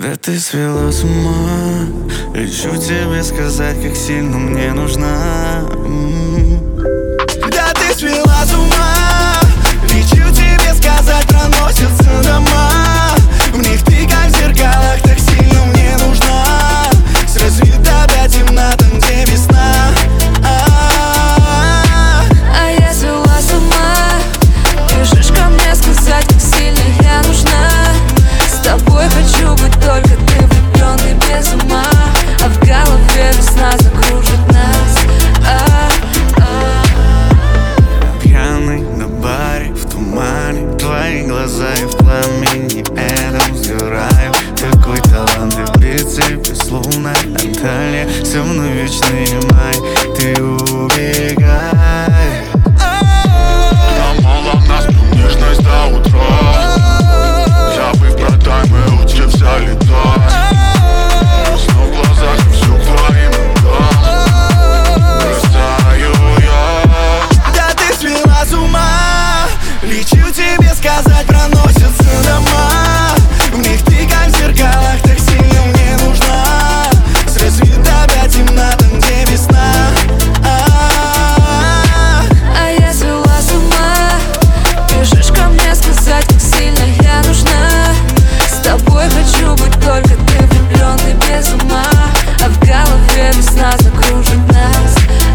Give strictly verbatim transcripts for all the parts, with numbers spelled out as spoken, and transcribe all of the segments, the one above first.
Да ты свела с ума. Лечу тебе сказать, как сильно мне нужна. М-м. Да ты свела с ума. Лечу тебе сказать, проносятся дома. В них ты как в зеркалах, так сильно мне нужна. С рассвета до темна, там где весна. А я свела с ума. Бежишь ко мне сказать, как сильно я нужна. С тобой хочу быть только ты, влюбленный без ума. А в голове весна закружит нас. Пьяный на баре, в тумане, твои глаза и в пламени этом сгораю. Такой талант влюбиться, безусловно, Анталия. Со мной вечный май, ты убегай. Намала нас нежность до утра. Забыв про таймы, учимся летать. Весну в глазах, и все твоим рукам. Бросаю я. Да ты свела с ума. Лечу тебе сказать, проносятся дома. В них ты как в зеркалах, так сильно мне нужна. С рассвета до темна, там где весна. А я свела с ума. Бежишь ко мне сказать, как сильно я нужна. С тобой хочу быть только ты, влюбленный без ума. А в голове весна закружит нас.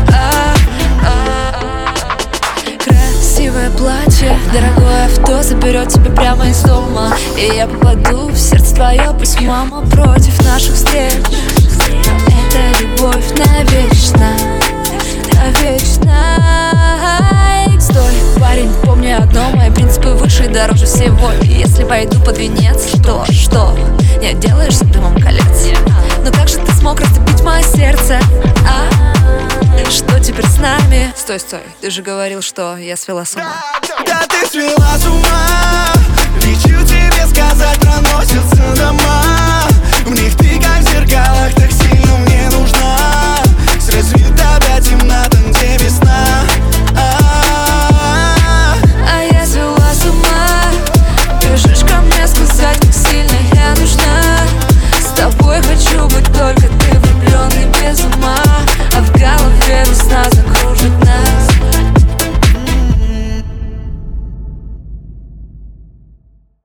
Красивое платье, дорогое авто заберет тебя прямо из дома. И я попаду в сердце твое, пусть мама против наших встреч. Но это любовь навечно, навечно. Стой, парень, помни одно: мои принципы выше и дороже всего. И если пойду под венец, то что? Не отделаешься дымом колец. Но как же ты смог растопить мое сердце, а? Что теперь с нами? Стой, стой, ты же говорил, что я свела с ума. Да ты свела с ума.